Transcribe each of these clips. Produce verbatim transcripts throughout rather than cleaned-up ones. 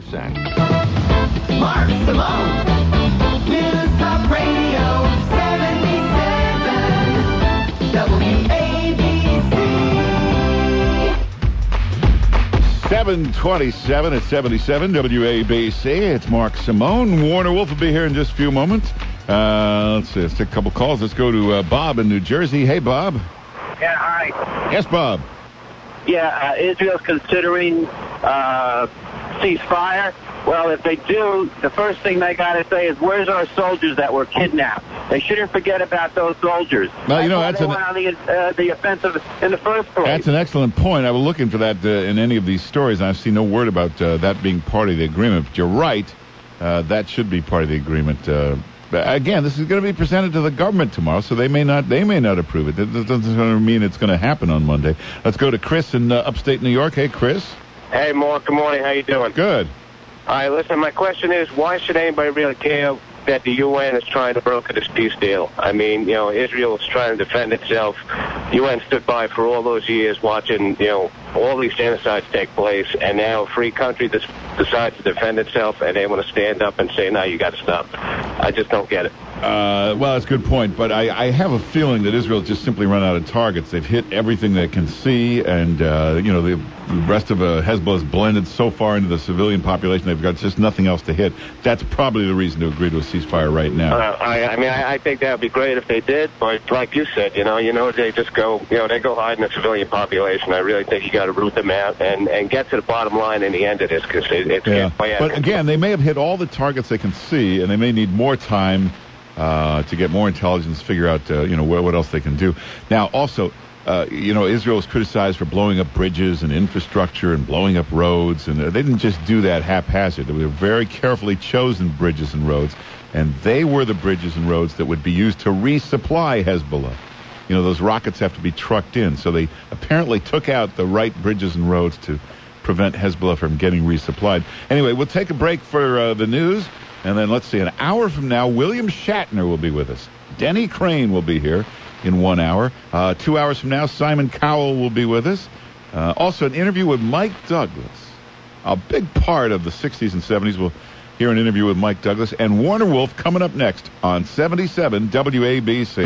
percent. Mark Simone, News Talk Radio, seventy-seven, W A B C. seven twenty-seven at seventy-seven W A B C. It's Mark Simone. Warner Wolf will be here in just a few moments. Uh, let's see. Let's take a couple calls. Let's go to uh, Bob in New Jersey. Hey, Bob. Yeah, hi. Yes, Bob. Yeah, uh, Israel's considering uh, ceasefire. Well, if they do, the first thing they got to say is, where's our soldiers that were kidnapped? They shouldn't forget about those soldiers. Well, you know, that's, that's an, why they went on the, uh, the offensive in the first place. That's an excellent point. I was looking for that uh, in any of these stories, and I've seen no word about uh, that being part of the agreement. But you're right. Uh, that should be part of the agreement. Uh, again, this is going to be presented to the government tomorrow, so they may not they may not approve it. That doesn't mean it's going to happen on Monday. Let's go to Chris in uh, upstate New York. Hey, Chris. Hey, Mark. Good morning. How you doing? Good. All right, listen, my question is, why should anybody really care that the U N is trying to broker this peace deal? I mean, you know, Israel is trying to defend itself. The U N stood by for all those years watching, you know, all these genocides take place, and now a free country des- decides to defend itself, and they want to stand up and say, no, you got to stop. I just don't get it. Uh, well, that's a good point, but I, I have a feeling that Israel's just simply run out of targets. They've hit everything they can see, and, uh, you know, the, the rest of uh, Hezbollah's blended so far into the civilian population, they've got just nothing else to hit. That's probably the reason to agree to a ceasefire right now. Uh, I, I mean, I, I think that would be great if they did, but like you said, you know, you know, they just go, you know, they go hide in the civilian population. I really think you got to root them out and, and get to the bottom line in the end of this, because it, it's yeah. getting way out. But again, they may have hit all the targets they can see, and they may need more time Uh, to get more intelligence, figure out, uh, you know, what, what else they can do. Now, also, uh, you know, Israel is criticized for blowing up bridges and infrastructure and blowing up roads, and uh, they didn't just do that haphazard. They were very carefully chosen bridges and roads, and they were the bridges and roads that would be used to resupply Hezbollah. You know, those rockets have to be trucked in, so they apparently took out the right bridges and roads to prevent Hezbollah from getting resupplied. Anyway, we'll take a break for uh, the news. And then, let's see, an hour from now, William Shatner will be with us. Denny Crane will be here in one hour. Uh, two hours from now, Simon Cowell will be with us. Uh, also, an interview with Mike Douglas. A big part of the sixties and seventies. We'll hear an interview with Mike Douglas. And Warner Wolf coming up next on seventy-seven W A B C.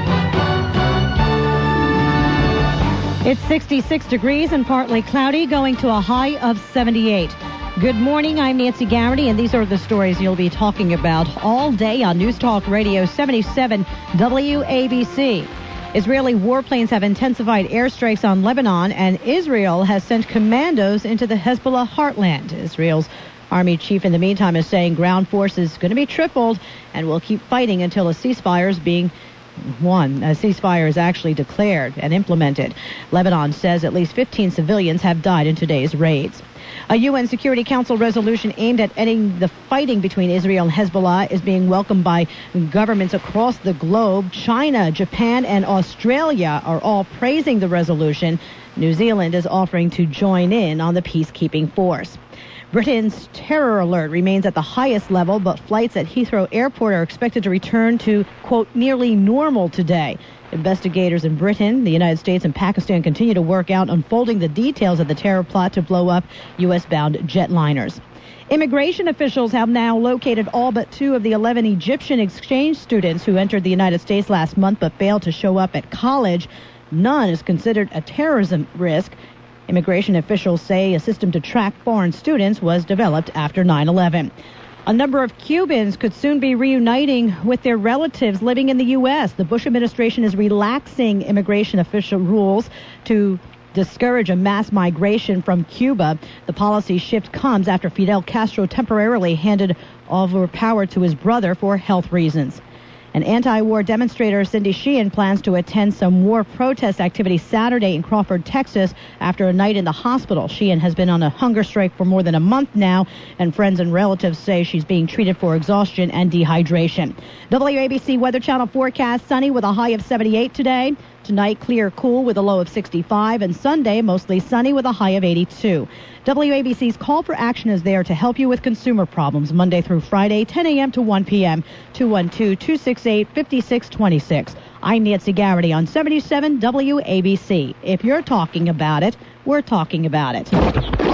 It's sixty-six degrees and partly cloudy, going to a high of seventy-eight. Good morning, I'm Nancy Garrity, and these are the stories you'll be talking about all day on News Talk Radio seventy-seven W A B C. Israeli warplanes have intensified airstrikes on Lebanon, and Israel has sent commandos into the Hezbollah heartland. Israel's army chief, in the meantime, is saying ground force is going to be tripled and will keep fighting until a ceasefire is being won. A ceasefire is actually declared and implemented. Lebanon says at least fifteen civilians have died in today's raids. A U N Security Council resolution aimed at ending the fighting between Israel and Hezbollah is being welcomed by governments across the globe. China, Japan, and Australia are all praising the resolution. New Zealand is offering to join in on the peacekeeping force. Britain's terror alert remains at the highest level, but flights at Heathrow Airport are expected to return to, quote, nearly normal today. Investigators in Britain, the United States, and Pakistan continue to work out unfolding the details of the terror plot to blow up U S-bound jetliners. Immigration officials have now located all but two of the eleven Egyptian exchange students who entered the United States last month but failed to show up at college. None is considered a terrorism risk. Immigration officials say a system to track foreign students was developed after nine eleven. A number of Cubans could soon be reuniting with their relatives living in the U S. The Bush administration is relaxing immigration official rules to discourage a mass migration from Cuba. The policy shift comes after Fidel Castro temporarily handed over power to his brother for health reasons. An anti-war demonstrator, Cindy Sheehan, plans to attend some war protest activity Saturday in Crawford, Texas, after a night in the hospital. Sheehan has been on a hunger strike for more than a month now, and friends and relatives say she's being treated for exhaustion and dehydration. W A B C Weather Channel forecast: sunny with a high of seventy-eight today. Tonight, clear, cool with a low of sixty-five, and Sunday, mostly sunny with a high of eighty-two. W A B C's Call for Action is there to help you with consumer problems Monday through Friday, ten a.m. to one p.m., two one two, two six eight, five six two six. I'm Nancy Garrity on seventy-seven W A B C. If you're talking about it, we're talking about it.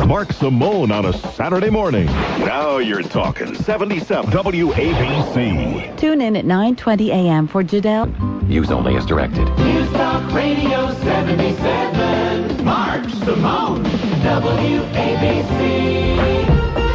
Mark Simone on a Saturday morning. Now you're talking. seventy-seven W A B C. Tune in at nine twenty a.m. for Jadel. Use only as directed. News Talk Radio seventy-seven. Mark Simone, W A B C.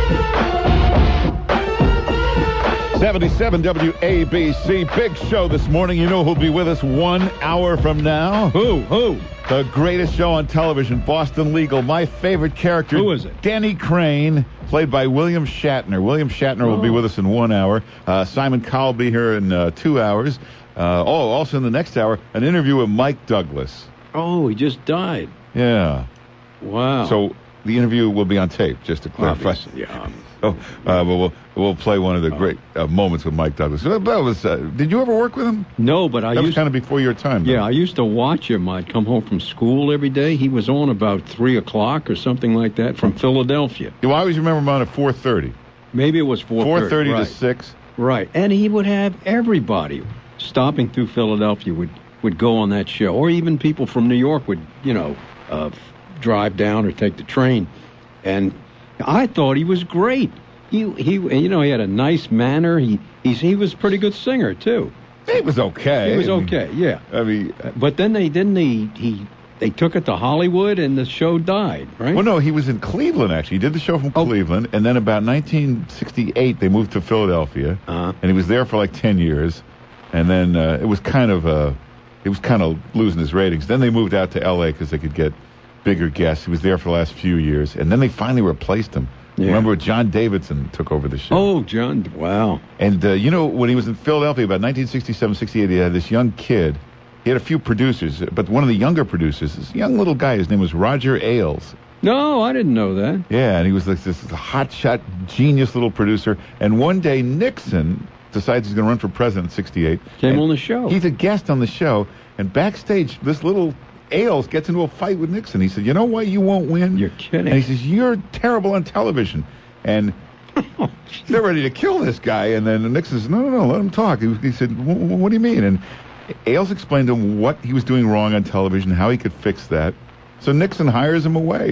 seventy-seven W A B C. Big show this morning. You know who'll be with us one hour from now? Who? Who? The greatest show on television, Boston Legal. My favorite character. Who is it? Danny Crane, played by William Shatner. William Shatner Oh. will be with us in one hour. Uh, Simon Cowell will be here in uh, two hours. Uh, oh, also in the next hour, an interview with Mike Douglas. Oh, he just died. Yeah. Wow. So the interview will be on tape, just to clarify. Obviously, yeah. Oh, uh, but we'll we'll play one of the great uh, moments with Mike Douglas. That was. Uh, did you ever work with him? No, but I That was used kind of before your time. though. yeah, I used to watch him. I'd come home from school every day. He was on about three o'clock or something like that from Philadelphia. You always remember him on at four thirty. Maybe it was four thirty. Four thirty right. to six. Right, and he would have everybody stopping through Philadelphia would would go on that show, or even people from New York would, you know, uh, drive down or take the train. And I thought he was great. He he, you know, he had a nice manner. He he's, he was a pretty good singer too. He was okay. He was I mean- okay, yeah. I mean, But then they didn't he he they took it to Hollywood and the show died, right? well, no, he was in Cleveland actually. He did the show from Oh. Cleveland, and then about nineteen sixty-eight they moved to Philadelphia, Uh-huh. and he was there for like ten years, and then uh, it was kind of uh, it was kind of losing his ratings. Then they moved out to L A because they could get bigger guests. He was there for the last few years, and then they finally replaced him. Yeah. Remember, John Davidson took over the show. Oh, John, wow. And, uh, you know, when he was in Philadelphia, about nineteen sixty-seven, sixty-eight, he had this young kid. He had a few producers, but one of the younger producers, this young little guy, his name was Roger Ailes. No, I didn't know that. Yeah, and he was like this hotshot, genius little producer. And one day, Nixon decides he's going to run for president in sixty-eight. Came And on the show. He's a guest on the show, and backstage, this little Ailes gets into a fight with Nixon. He said, you know why you won't win? You're kidding. And he says, you're terrible on television. And they're ready to kill this guy. And then Nixon says, no, no, no, let him talk. He, he said, "Wh- wh- what do you mean? And Ailes explained to him what he was doing wrong on television, how he could fix that. So Nixon hires him away.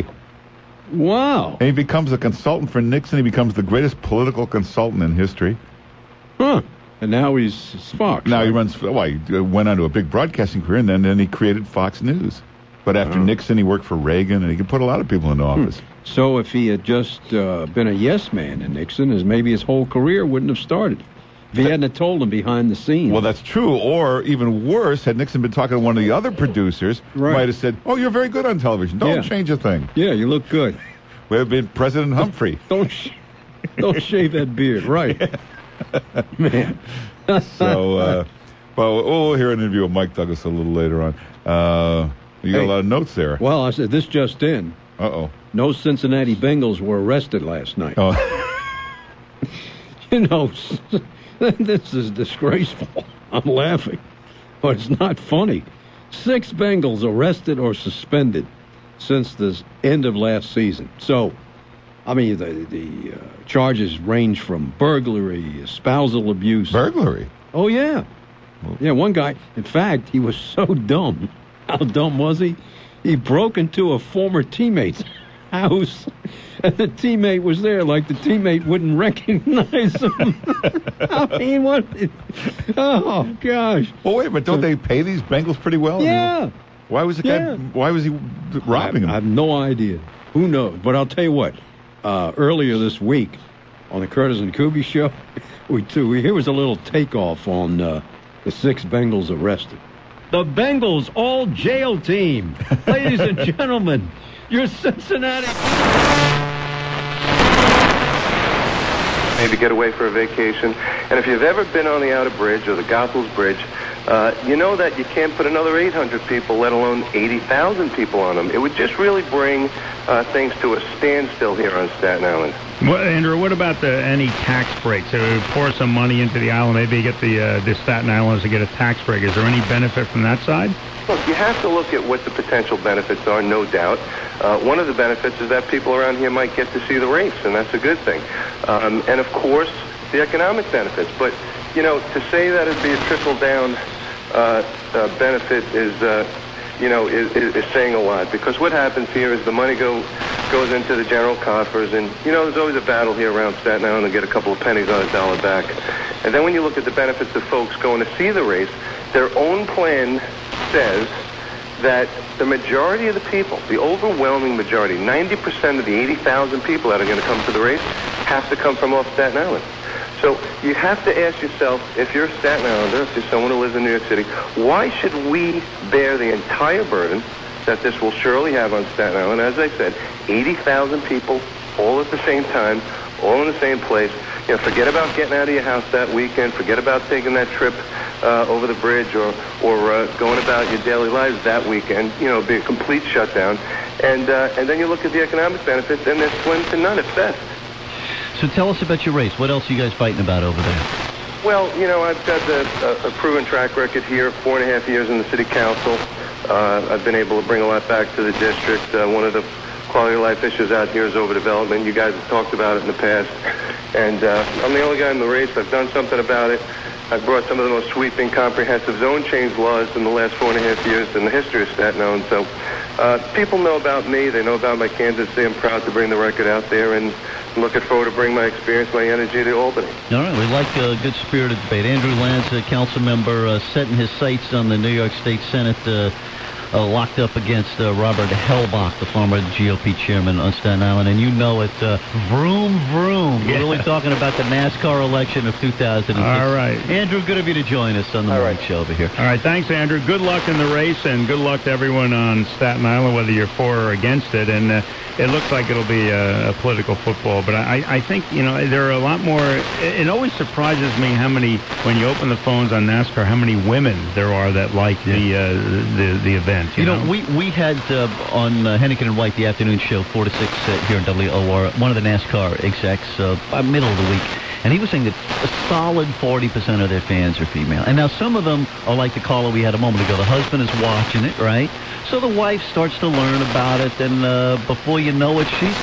Wow. And he becomes a consultant for Nixon. He becomes the greatest political consultant in history. Huh. And now he's Fox. Now he right? runs, well, he went on to a big broadcasting career, and then, then he created Fox News. But after Oh. Nixon, he worked for Reagan, and he could put a lot of people into office. So if he had just uh, been a yes man in Nixon, as maybe his whole career wouldn't have started. If he hadn't have told him behind the scenes. Well, that's true. Or even worse, had Nixon been talking to one of the other producers, Right. might have said, oh, you're very good on television. Don't Yeah. change a thing. Yeah, you look good. Would have been President Humphrey. Don't sh- don't shave that beard, right? Man. So, uh, well, we'll hear an interview with Mike Douglas a little later on. Uh, you got Hey. a lot of notes there. Well, I said this just in. Uh-oh. No Cincinnati Bengals were arrested last night. Oh. You know, this is disgraceful. I'm laughing, but it's not funny. Six Bengals arrested or suspended since the end of last season. So, I mean, the the uh, charges range from burglary, spousal abuse. Burglary? Oh, yeah. Yeah, one guy, in fact, he was so dumb. How dumb was he? He broke into a former teammate's house, and the teammate was there like the teammate wouldn't recognize him. I mean, what? Oh, gosh. Well, wait, but don't they pay these Bengals pretty well? Yeah. Why was the guy, Yeah. why was he robbing I, I him? have no idea. Who knows? But I'll tell you what. Uh, earlier this week, on the Curtis and Kuby show, we too. We, here was a little takeoff on uh, the six Bengals arrested. The Bengals all jail team, ladies and gentlemen, your Cincinnati. Maybe get away for a vacation. And if you've ever been on the Outer Bridge or the Goethals Bridge, uh, you know that you can't put another eight hundred people, let alone eighty thousand people on them. It would just really bring uh, things to a standstill here on Staten Island. Well, Andrew, what about the any tax breaks? So pour some money into the island, maybe get the uh, the Staten Islanders to get a tax break. Is there any benefit from that side? Look, you have to look at what the potential benefits are, no doubt. Uh, one of the benefits is that people around here might get to see the race, and that's a good thing. Um, and, of course, the economic benefits. But, you know, to say that it'd be a trickle-down uh, uh, benefit is, uh, you know, is, is, is saying a lot. Because what happens here is the money go goes into the general coffers. And, you know, there's always a battle here around Staten Island to get a couple of pennies on a dollar back. And then when you look at the benefits of folks going to see the race, their own plan says that the majority of the people, the overwhelming majority, ninety percent of the eighty thousand people that are going to come to the race have to come from off Staten Island. So you have to ask yourself, if you're a Staten Islander, if you're someone who lives in New York City, why should we bear the entire burden that this will surely have on Staten Island? As I said, eighty thousand people all at the same time, all in the same place. You know, forget about getting out of your house that weekend. Forget about taking that trip uh, over the bridge or or uh, going about your daily lives that weekend. You know, be a complete shutdown. And uh, and then you look at the economic benefits, and they're slim to none at best. So tell us about your race. What else are you guys fighting about over there? Well, you know, I've got a, a, a proven track record here, four and a half years in the city council. Uh, I've been able to bring a lot back to the district. Uh, one of the quality of life issues out here is overdevelopment. You guys have talked about it in the past. And uh, I'm the only guy in the race. I've done something about it. I've brought some of the most sweeping, comprehensive zone change laws in the last four and a half years in the history of Staten Island. So uh, people know about me. They know about my candidacy. I'm proud to bring the record out there, and I'm looking forward to bring my experience, my energy to Albany. All right, we like a good spirited debate. Andrew Lanza, a council member, uh, setting his sights on the New York State Senate, uh, uh, locked up against uh, Robert Hellbach, the former G O P chairman on Staten Island. And you know it, uh, vroom, vroom. We're Yeah. really talking about the NASCAR election of two thousand six. All right. Andrew, good of you to join us on the All morning right. show over here. All right, thanks, Andrew. Good luck in the race, and good luck to everyone on Staten Island, whether you're for or against it. And uh, it looks like it'll be a, a political football, but I, I think, you know, there are a lot more. It, it always surprises me how many, when you open the phones on NASCAR, how many women there are that like the, uh, the the event. You, You know, we we had uh, on uh, Hennigan and White, the afternoon show, four to six uh, here in W O R, one of the NASCAR execs, uh, by middle of the week, and he was saying that a solid forty percent of their fans are female. And now some of them are like the caller we had a moment ago. The husband is watching it, right? So the wife starts to learn about it, and uh, before you know it, she's...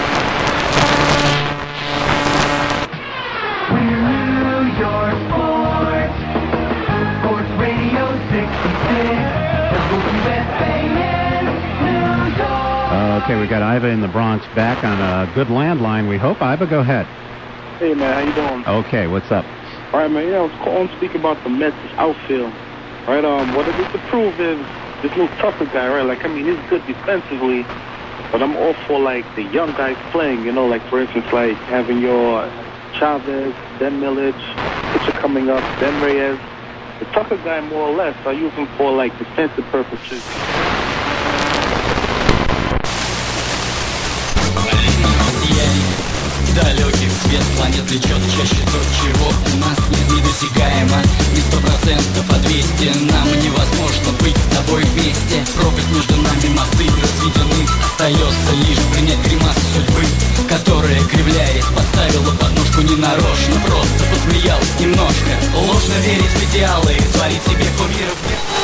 New York Sports, Sports Radio sixty-six, W F A N, New York. Okay, we got Iva in the Bronx back on a good landline, we hope. Iva, go ahead. Hey, man, how you doing? Okay, what's up? All right, man, you know, I was calling to speak about the Mets outfield. Right, um, what it is to prove is this little Tucker guy, right? Like, I mean, he's good defensively, but I'm all for, like, the young guys playing, you know, like, for instance, like, having your Chavez, then Millage, pitcher coming up, then Reyes. The Tucker guy, more or less, are using for, like, defensive purposes. Далеких свет планет лечет чаще то, чего у нас нет недосягаемо. Не сто процентов, а двести. Нам невозможно быть с тобой вместе. Пропасть между нами, мосты разведены. Остается лишь принять гримасу судьбы, которая, кривляясь, подставила подножку ненарочно. Просто посмеялась немножко. Ложно верить в идеалы, творить себе кумиров.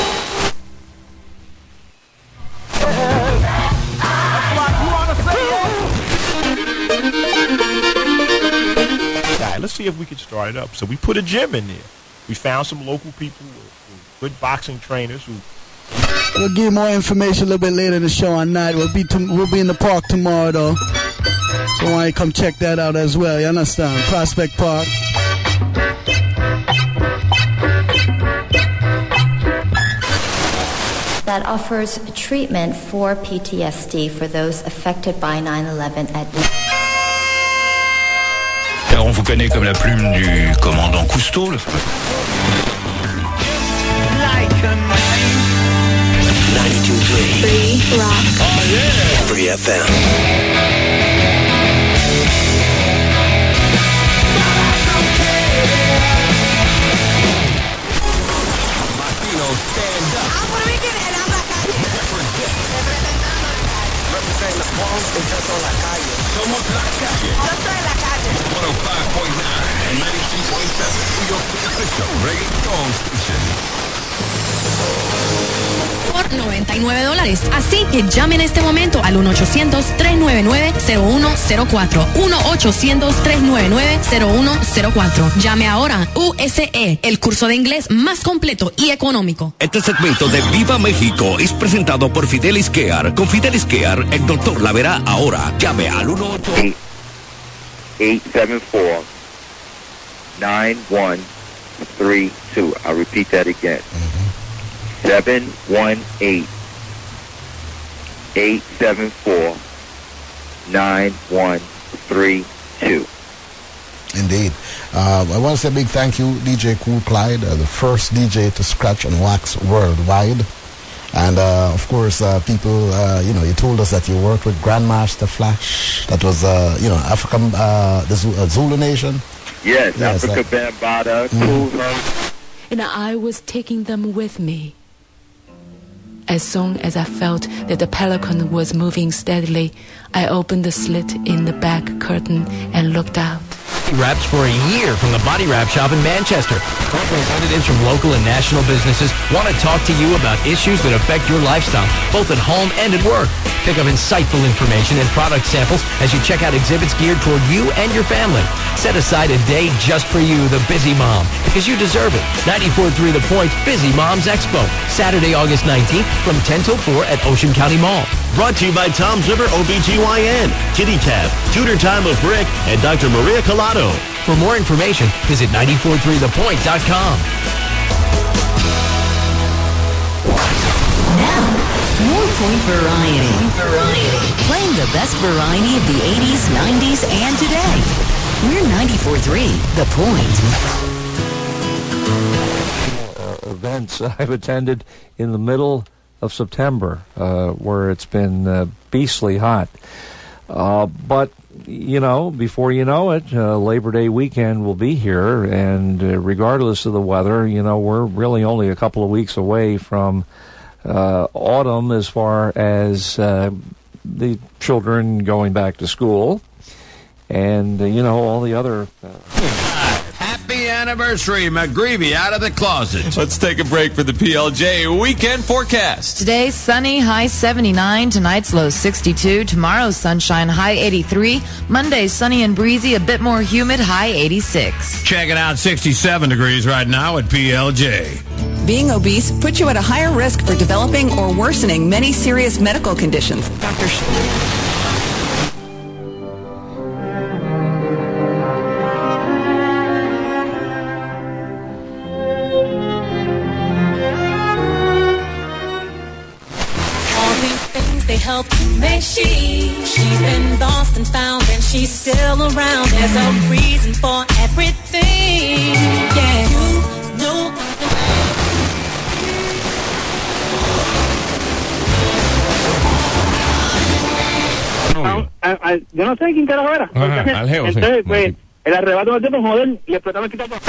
Let's see if we can start it up. So we put a gym in there. We found some local people, good boxing trainers who. We'll give you more information a little bit later in the show on night. We'll be to, we'll be in the park tomorrow though, so why don't you come check that out as well? You understand? Prospect Park. That offers treatment for P T S D for those affected by nine eleven at Alors on vous connaît comme la plume du commandant Cousteau, le ninety-two point three Free Rock. Oh yeah. Free F M. Somos la calle. Yo estoy en la calle. one oh five point nine and ninety-two point seven New York official reggaeton station. por noventa y nueve dólares. Así que llame en este momento al uno ochocientos, tres nueve nueve, cero uno cero cuatro. uno ochocientos, tres nueve nueve, cero uno cero cuatro. Llame ahora. U S E, el curso de inglés más completo y económico. Este segmento de Viva México es presentado por Fidelis Care. Con Fidelis Care, el doctor la verá ahora. Llame al uno ocho eight seven four, nine one three two. I'll repeat that again. seven one eight, eight seven four, nine one three two. Indeed. Uh, I want to say a big thank you, D J Cool Clyde, uh, the first D J to scratch and wax worldwide. And, uh, of course, uh, people, uh, you know, you told us that you worked with Grandmaster Flash. That was, uh, you know, African, uh, the Zulu, uh, Zulu Nation. Yes, Yes, Africa that- Bambaataa, Mhm. Cool Herc. And I was taking them with me. As soon as I felt that the pelican was moving steadily, I opened the slit in the back curtain and looked out. Wraps for a year from the Body Wrap Shop in Manchester. Representatives from local and national businesses want to talk to you about issues that affect your lifestyle, both at home and at work. Pick up insightful information and product samples as you check out exhibits geared toward you and your family. Set aside a day just for you, the busy mom, because you deserve it. ninety-four point three The Point Busy Moms Expo, Saturday, August nineteenth from ten till four at Ocean County Mall. Brought to you by Tom's River O B G Y N, Kitty Tab, Tutor Time of Brick, and Doctor Maria Collado. For more information, visit ninety-four point three the point dot com. More Point Variety. Variety. Playing the best variety of the eighties, nineties, and today. We're ninety-four point three The Point. Uh, events I've attended in the middle of September, uh, where it's been uh, beastly hot. Uh, but, you know, before you know it, uh, Labor Day weekend will be here, and uh, regardless of the weather, you know, we're really only a couple of weeks away from uh, autumn as far as uh, the children going back to school, and, uh, you know, all the other... Uh, Happy anniversary, McGreevy, out of the closet. Let's take a break for the P L J weekend forecast. Today, sunny, high seventy-nine. Tonight's low sixty-two. Tomorrow's sunshine, high eighty-three. Monday, sunny and breezy, a bit more humid, high eighty-six. Check it out, sixty-seven degrees right now at P L J. Being obese puts you at a higher risk for developing or worsening many serious medical conditions. Doctor Sh- They helped to make she. She's been lost and found, and she's still around. There's a reason for everything. Yeah, you know. Ah, ah, ah, yo no sé quién carajo era. Ajá, al geo, sí. Entonces, pues, el arrebato del tiempo, joder, y explotamos el quitado.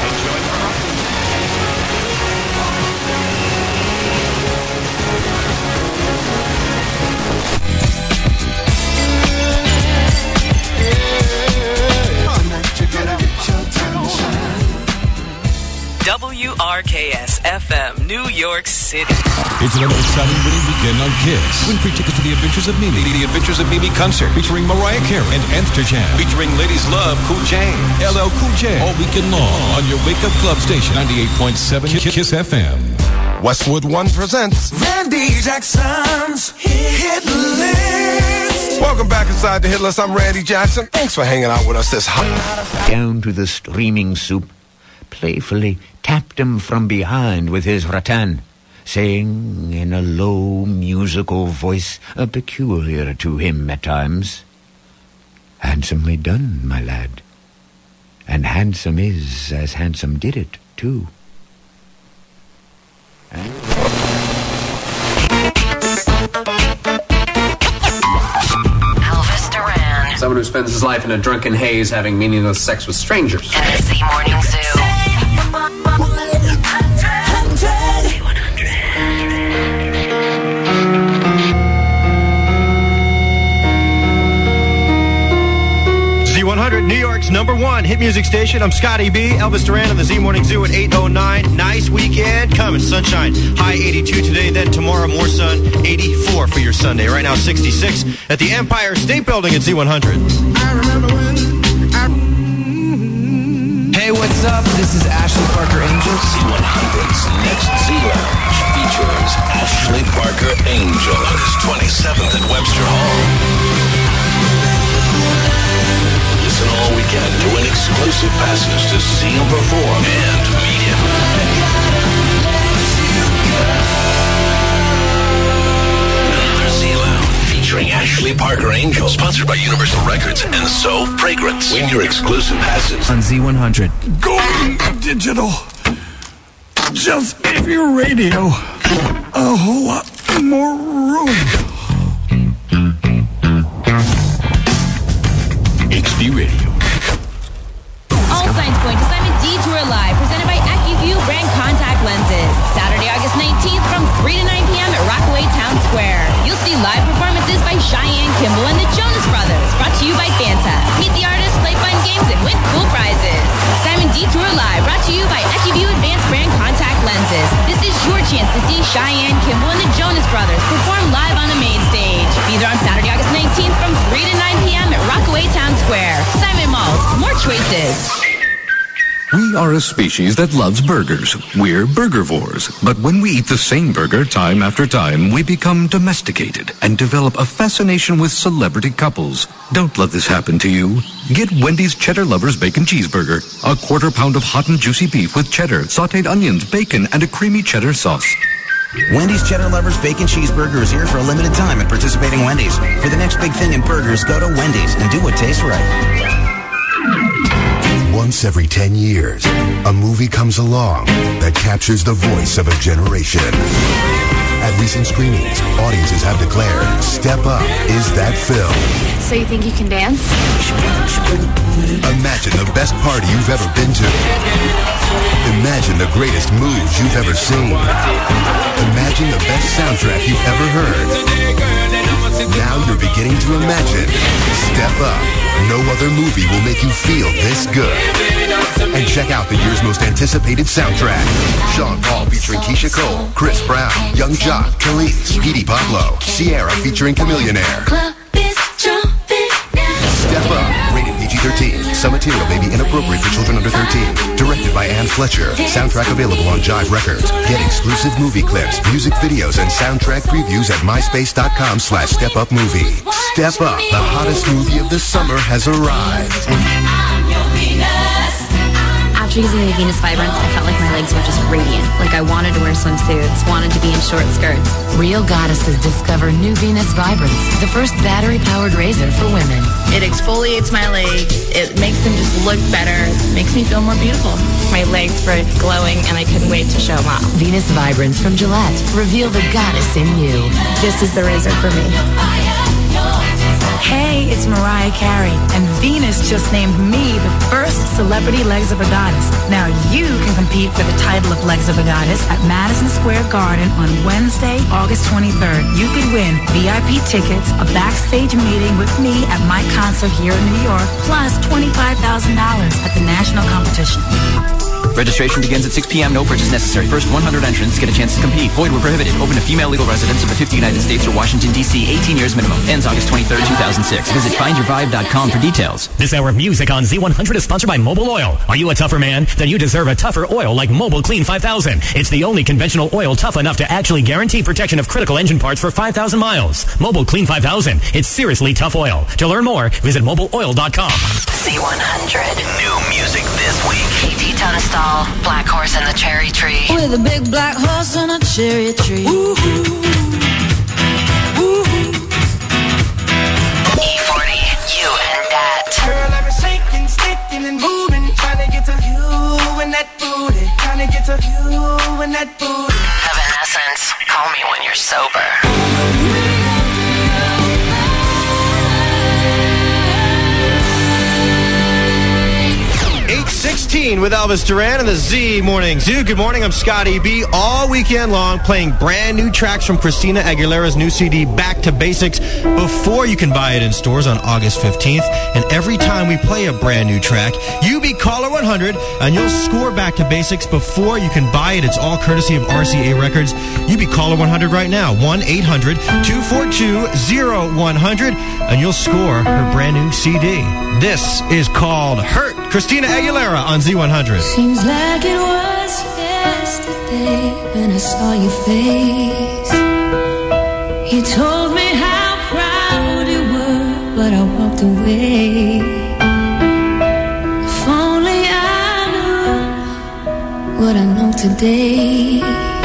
W R K S F M, New York City. It's another exciting winning weekend on KISS. Win free tickets to The Adventures of Mimi. The Adventures of Mimi concert featuring Mariah Carey and Nth Jam. Featuring Ladies Love, Cool James, L L Cool J. All weekend long on your Wake Up Club station, ninety-eight point seven KISS F M. Westwood One presents Randy Jackson's Hit List. Welcome back inside the Hit List. I'm Randy Jackson. Thanks for hanging out with us this hot. Down to the streaming soup, playfully tapped him from behind with his rattan, saying in a low musical voice, uh, peculiar to him at times, "Handsomely done, my lad. And handsome is as handsome did it, too." Elvis Duran. Someone who spends his life in a drunken haze having meaningless sex with strangers. Tennessee Morning Zoo. Z one hundred, New York's number one hit music station. I'm Scotty B. Elvis Duran on the Z Morning Zoo at eight oh nine. Nice weekend coming. Sunshine. High eighty-two today, then tomorrow more sun. eighty-four for your Sunday. Right now sixty-six at the Empire State Building at Z one hundred. I remember when I... Hey, what's up? This is Ashley Parker Angel. Z one hundred's next Z Lounge features Ashley Parker Angel on his twenty-seventh at Webster Hall. Listen all weekend to win exclusive passes to see him perform and meet him. Another Z Lounge featuring Ashley Parker Angel, sponsored by Universal Records and So Fragrance. Win your exclusive passes on Z one hundred. Going digital just gave your radio a whole lot more room. H D Radio. All signs point to Simon Detour Live, presented by AccuView brand contact lenses. Saturday, August nineteenth from three to nine p.m. at Rockaway Town Square. You'll see live performances by Cheyenne Kimball and the Jonas Brothers, brought to you by Fanta. Meet the artists, play fun games, and win cool prizes. Simon Detour Live, brought to you by AccuView Advanced Brand Contact Lenses. This is your chance to see Cheyenne Kimball and the Jonas Brothers perform live on the main stage. Be there on Saturday, August nineteenth from three to nine p.m. at Rockaway Town Square. Simon Malls, more choices. We are a species that loves burgers. We're burgervores. But when we eat the same burger time after time, we become domesticated and develop a fascination with celebrity couples. Don't let this happen to you. Get Wendy's Cheddar Lovers Bacon Cheeseburger. A quarter pound of hot and juicy beef with cheddar, sauteed onions, bacon, and a creamy cheddar sauce. Wendy's Cheddar Lovers Bacon Cheeseburger is here for a limited time at participating Wendy's. For the next big thing in burgers, go to Wendy's and do what tastes right. Once every ten years, a movie comes along that captures the voice of a generation. At recent screenings, audiences have declared Step Up is that film. So you think you can dance? Imagine the best party you've ever been to. Imagine the greatest moves you've ever seen. Imagine the best soundtrack you've ever heard. Now you're beginning to imagine Step Up. No other movie will make you feel this good. And check out the year's most anticipated soundtrack. Sean Paul featuring Keisha Cole, Chris Brown, Young Jock, Khalees, Petey Pablo, Sierra featuring Chameleonaire. Step Up, rated P G thirteen. Some material may be inappropriate for children under thirteen. Directed by Ann Fletcher. Soundtrack available on Jive Records. Get exclusive movie clips, music videos, and soundtrack previews at myspace.com slash Step Up Movie. Step Up, the hottest movie of the summer has arrived. After using the Venus Vibrance, I felt like my legs were just radiant. Like I wanted to wear swimsuits, wanted to be in short skirts. Real goddesses discover new Venus Vibrance, the first battery-powered razor for women. It exfoliates my legs. It makes them just look better. It makes me feel more beautiful. My legs were glowing, and I couldn't wait to show them off. Venus Vibrance from Gillette. Reveal the goddess in you. This is the razor for me. Hey, it's Mariah Carey, and Venus just named me the first celebrity Legs of a Goddess. Now you can compete for the title of Legs of a Goddess at Madison Square Garden on Wednesday, August twenty-third. You could win V I P tickets, a backstage meeting with me at my concert here in New York, plus twenty-five thousand dollars at the national competition. Registration begins at six p.m. No purchase necessary. First one hundred entrants get a chance to compete. Void where prohibited. Open to female legal residents of the fifty United States or Washington, D C eighteen years minimum. Ends August twenty-third, two thousand six. Visit find your vibe dot com for details. This hour of music on Z one hundred is sponsored by Mobile Oil. Are you a tougher man? Then you deserve a tougher oil like Mobile Clean five thousand. It's the only conventional oil tough enough to actually guarantee protection of critical engine parts for five thousand miles. Mobile Clean five thousand. It's seriously tough oil. To learn more, visit mobile oil dot com. Z one hundred. New music this week. P T Tunstall, Black Horse and the Cherry Tree. With a big black horse and a cherry tree. Woo-hoo. Woo-hoo. E forty, you and that. Girl, I'm shaking, sticking and moving, trying to get to you and that booty, trying to get to you and that booty. Evanescence, call me when you're sober. eight sixteen fifteen with Elvis Duran and the Z Morning Zoo. Good morning, I'm Scotty B. All weekend long playing brand new tracks from Christina Aguilera's new C D, Back to Basics, before you can buy it in stores on August fifteenth. And every time we play a brand new track, you be caller one hundred and you'll score Back to Basics before you can buy it. It's all courtesy of R C A Records. You be caller one hundred right now, one eight hundred two four two zero one hundred, and you'll score her brand new C D. This is called Hurt, Christina Aguilera on Z one hundred. Seems like it was yesterday when I saw your face. You told me how proud you were, but I walked away. If only I knew what I know today.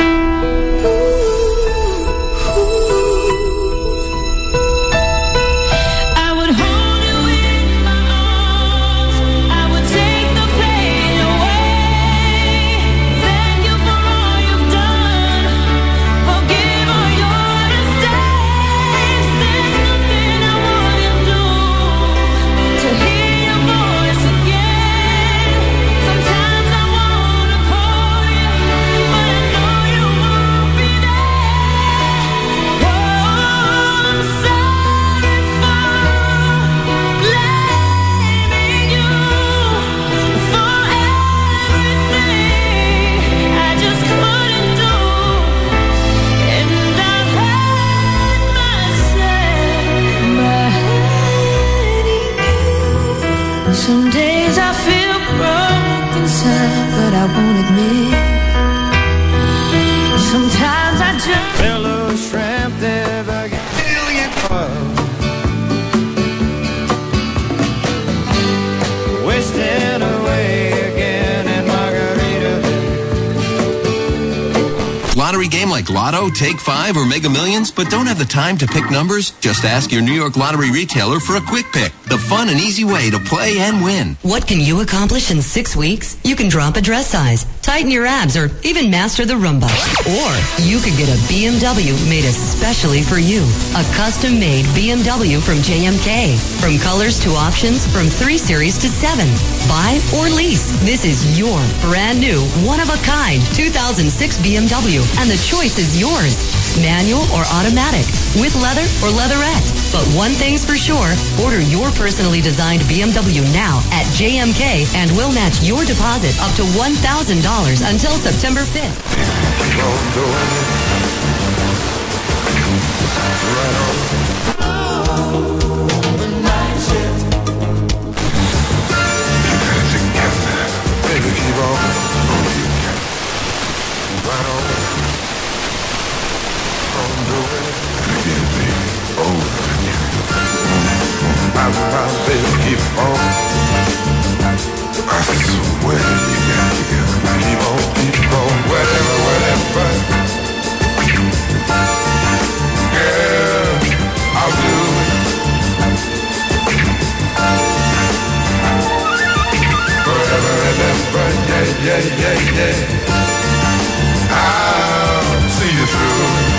Some days I feel broke inside, but I won't admit. Sometimes I just Fellow shrimp, they've a million bucks. Wasting away again in Margaritaville. Lottery game like Lotto, Take Five, or Mega Millions, but don't have the time to pick numbers? Just ask your New York Lottery retailer for a quick pick. The fun and easy way to play and win. What can you accomplish in six weeks? You can drop a dress size, tighten your abs, or even master the Roomba. Or you could get a B M W made especially for you. A custom-made B M W from J M K. From colors to options, from three series to seven. Buy or lease. This is your brand new, one-of-a-kind two thousand six B M W, and the choice is yours. Manual or automatic, with leather or leatherette. But one thing's for sure, order your personally designed B M W now at J M K and we'll match your deposit up to one thousand dollars until September fifth. Keep on. I swear you got to go. Keep on, keep on, whatever, whatever. Girl, I'll do it. Forever and ever, yeah, yeah, yeah, yeah. I'll see you through.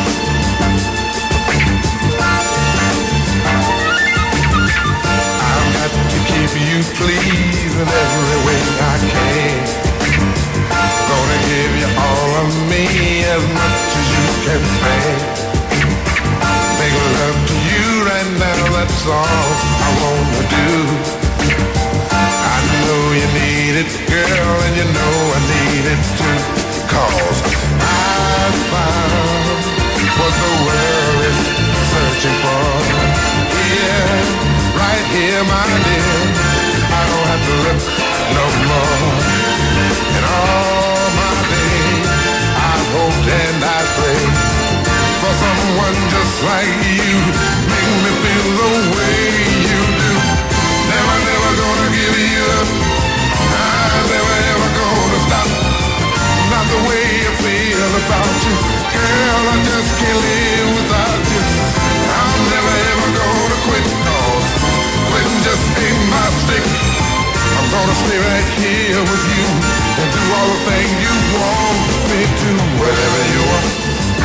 Keep you pleased in every way I can. Gonna give you all of me as much as you can stand. Make love to you right now, that's all I wanna do. I know you need it, girl, and you know I need it too. Cause I found what the world is searching for. Yeah. Right here, my dear, I don't have to look no more. In all my days, I've hoped and I prayed for someone just like you. Make me feel the way you do. Never, never gonna give you up. I'm never, ever gonna stop. Not the way you feel about you. Girl, I just can't live without you. I'm never, ever gonna quit. Quitting just ain't my stick. I'm gonna stay right here with you and do all the things you want me to, whatever you want.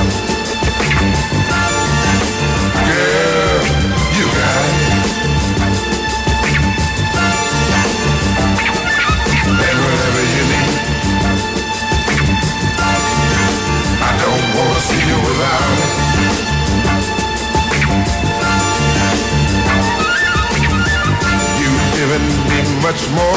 Girl, you got it. And whatever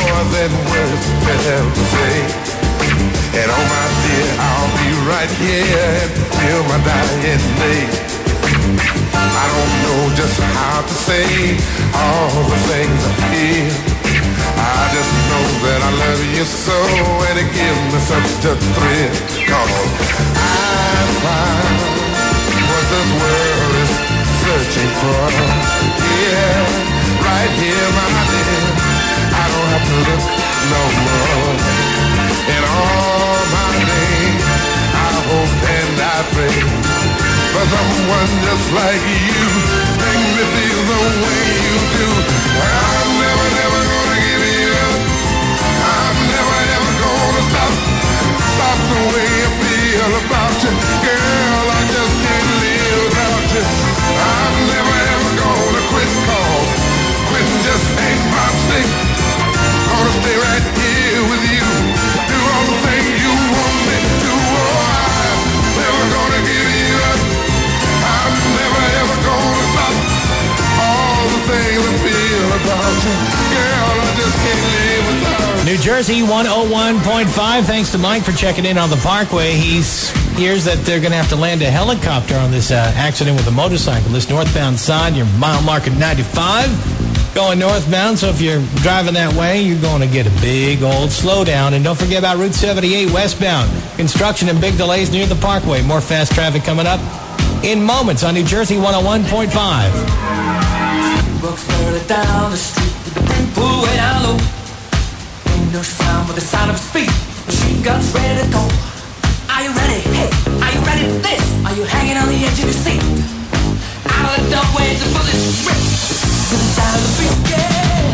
more than words could ever say. And oh my dear, I'll be right here until my dying day. I don't know just how to say all the things I feel. I just know that I love you so, and it gives me such a thrill. Cause I found what this world is searching for. Yeah, right here, my dear. I don't have to look no more. In all my days, I hope and I pray for someone just like you. Make me feel the way you do. I'm never, never gonna give you up. I'm never, ever gonna stop. Stop the way I feel about you. Girl, I just can't live without you. I'm never, ever gonna quit, cause quitting just ain't my thing. Gonna stay right here with you. Do all the things you want me to do. Oh, I'm never gonna give you up. I'm never ever gonna stop. All the things I feel about you. Girl, I just can't live without you. New Jersey one oh one point five. Thanks to Mike for checking in on the Parkway. He hears that they're going to have to land a helicopter on this uh, accident with a motorcyclist. Northbound side, your mile marker ninety-five. Going northbound, so if you're driving that way, you're going to get a big old slowdown. And don't forget about Route seventy-eight westbound. Construction and big delays near the Parkway. More fast traffic coming up in moments on New Jersey one oh one point five. Walks further down the street with the brim pulled way down low. Ain't no sound but the sound of speed. Machine guns ready to go. Are you ready? Hey, are you ready for this? Are you hanging on the edge of your seat? Out of the doorway, the bullets rip to the sound of the beat. Yeah.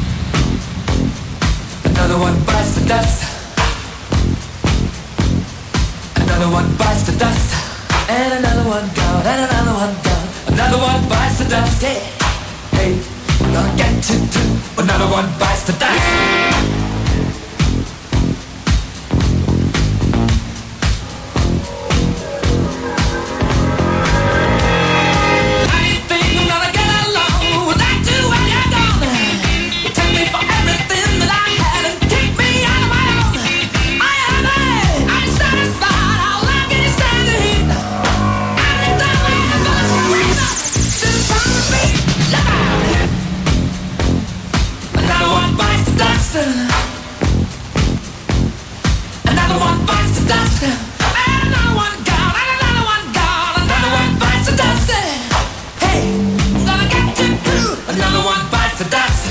Another one bites the dust. Another one bites the dust. And another one gone. And another one gone. Another one bites the dust. Yeah. Hey, we're gonna get you too. Another one bites the dust. Another one bites the dust. And another one gone. And another one gone. Another one bites the dust. Hey, I'm gonna get you too. Another one bites the dust.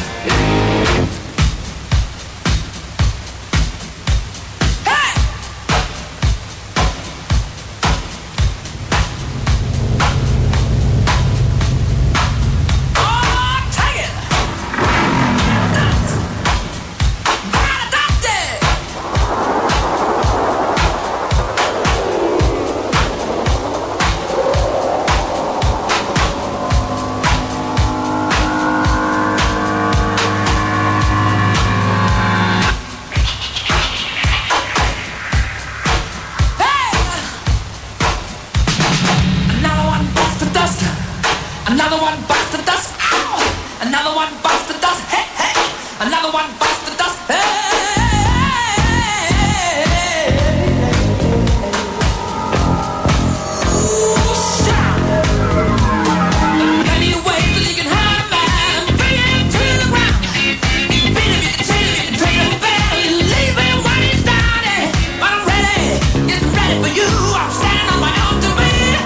Hey! Oh, take it! Another one bites the dust. Ow! Another one bites the dust. Hey, hey! Another one bites the dust. Hey! Ooh, shout! Many ways that you can hurt a man and bring him to the ground. You can beat him, you can cheat him, you can take him back. You leave him when he's down. But I'm ready, yes, I'm ready for you. I'm standing on my own to be.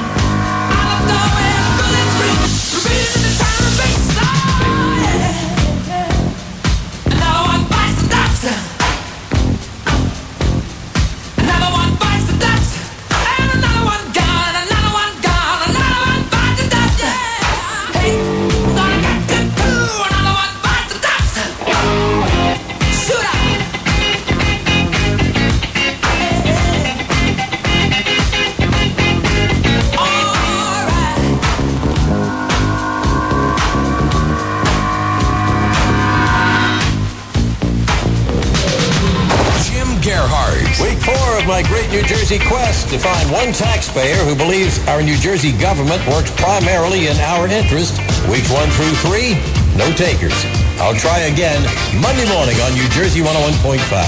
My great New Jersey quest to find one taxpayer who believes our New Jersey government works primarily in our interest. Weeks one through three, no takers. I'll try again Monday morning on New Jersey one oh one point five.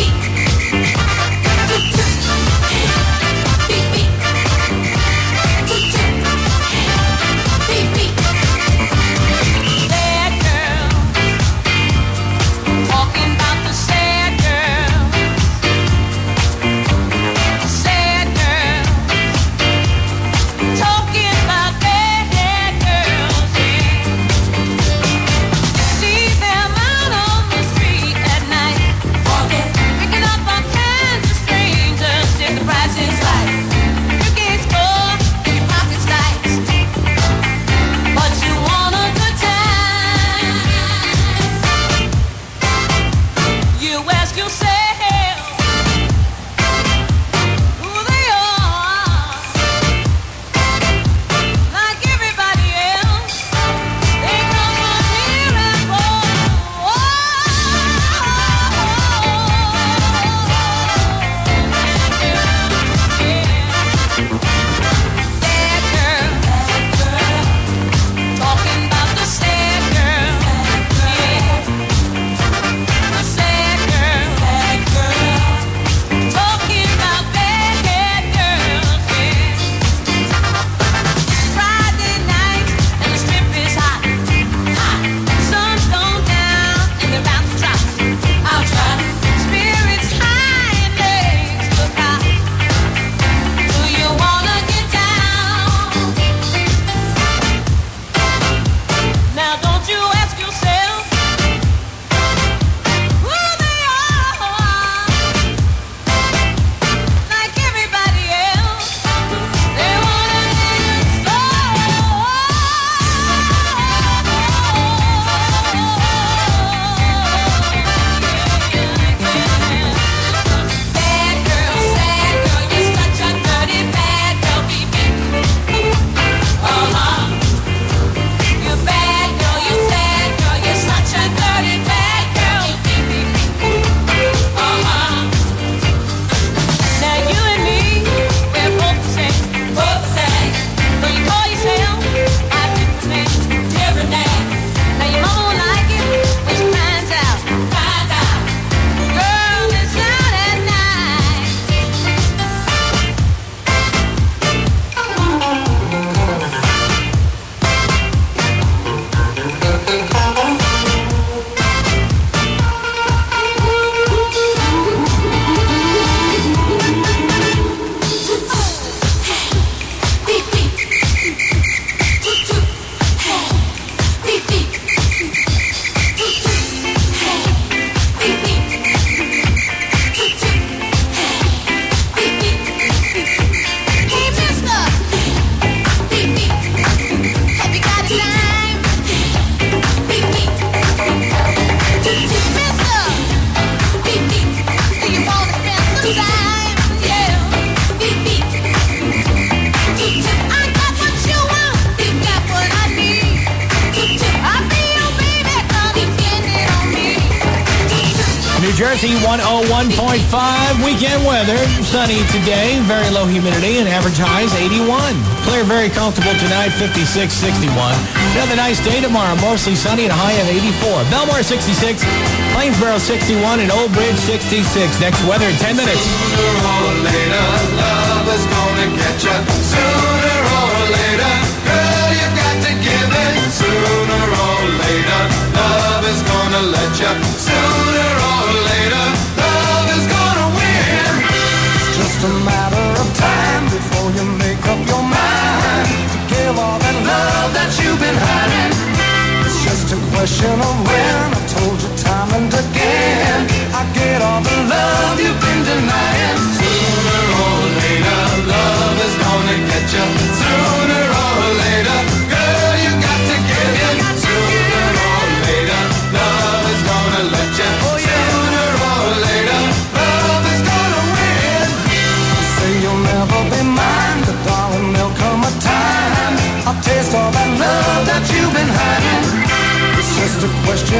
Jersey one oh one point five. Weekend weather, sunny today, very low humidity, and average highs eighty-one. Clear, very comfortable tonight, fifty-six, sixty-one. Another nice day tomorrow, mostly sunny and a high of eighty-four. Belmore sixty-six, Plainsboro sixty-one, and Old Bridge sixty-six. Next weather in ten minutes. Sooner or later, love is gonna get you. Sooner or later, girl, you got to give it. Sooner or later, love is gonna let you. Sooner or later, love is gonna win. It's just a matter of time before you make up your mind to give all that love that you've been hiding. It's just a question of when. I've told you time and again, I get all the love you've been denying. Sooner or later, love is gonna get you. Sooner or later, girl, you got to give it. Sooner or later, love is gonna let you. Sooner or later, love is gonna win. You say you'll never be mine, but darling, there'll come a time I'll taste all that love that you've been hiding. It's just a question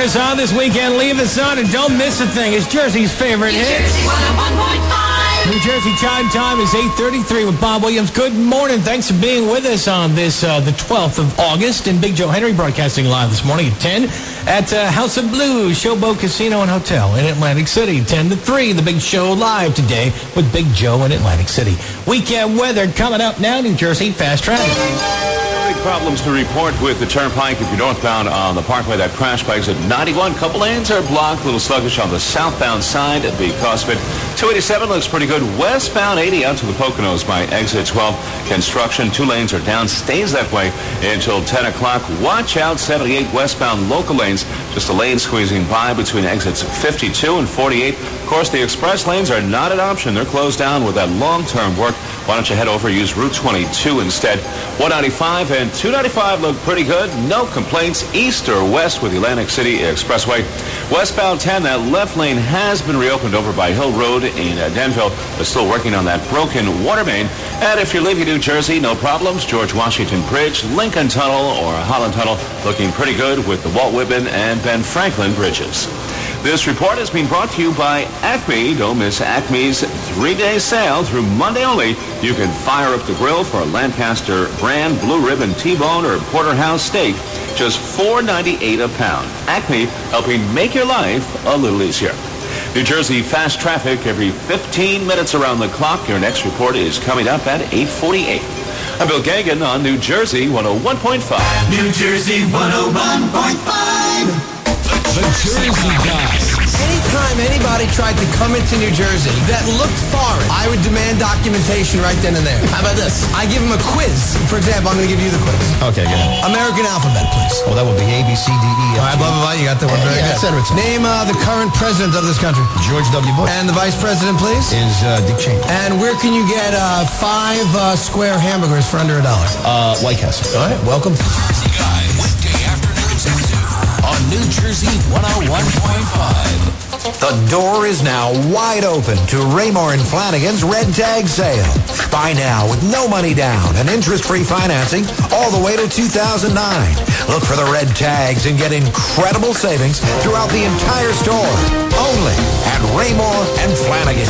Turn us on this weekend. Leave us on and don't miss a thing. It's Jersey's favorite hit. Jersey one oh one point five. New Jersey chime time is eight thirty-three with Bob Williams. Good morning. Thanks for being with us on this, uh, the twelfth of August. And Big Joe Henry broadcasting live this morning at ten at uh, House of Blues, Showboat Casino and Hotel in Atlantic City. ten to three, the big show live today with Big Joe in Atlantic City. Weekend weather coming up now, New Jersey Fast Traffic. Problems to report with the Turnpike if you're northbound on the Parkway. That crash by exit ninety-one. Couple lanes are blocked, a little sluggish on the southbound side because of it. two eighty-seven looks pretty good. Westbound eighty out to the Poconos by exit twelve. Construction, two lanes are down, stays that way until ten o'clock. Watch out, seventy-eight westbound local lanes. Just a lane squeezing by between exits fifty-two and forty-eight. Of course, the express lanes are not an option. They're closed down with that long-term work. Why don't you head over, use Route twenty-two instead. one ninety-five and two ninety-five look pretty good. No complaints east or west with the Atlantic City Expressway. Westbound ten, that left lane has been reopened over by Hill Road in uh, Denville. They're still working on that broken water main. And if you're leaving New Jersey, no problems. George Washington Bridge, Lincoln Tunnel, or Holland Tunnel looking pretty good with the Walt Whitman and Ben Franklin bridges. This report has been brought to you by Acme. Don't miss Acme's three-day sale through Monday only. You can fire up the grill for a Lancaster brand blue ribbon T-bone or porterhouse steak. Just four ninety-eight a pound. Acme, helping make your life a little easier. New Jersey fast traffic every fifteen minutes around the clock. Your next report is coming up at eight forty-eight. I'm Bill Gagan on New Jersey one oh one point five. New Jersey one oh one point five. The Jersey Guys. Anytime anybody tried to come into New Jersey that looked foreign, I would demand documentation right then and there. How about this? I give them a quiz. For example, I'm going to give you the quiz. Okay, good. American alphabet, please. Well, that would be A, B, C, D, E, F, All right, blah, blah, blah. You got that one very yeah, good. et cetera. Name uh, the current president of this country. George W. Bush. And the vice president, please. Is uh, Dick Cheney. And where can you get uh, five uh, square hamburgers for under a dollar? Uh, White Castle. All right, welcome. Jersey Guy, weekday afternoons at two on New Jersey one oh one point five. The door is now wide open to Raymore and Flanagan's Red Tag Sale. Buy now with no money down and interest-free financing all the way to two thousand nine. Look for the red tags and get incredible savings throughout the entire store. Only at Raymore and Flanagan.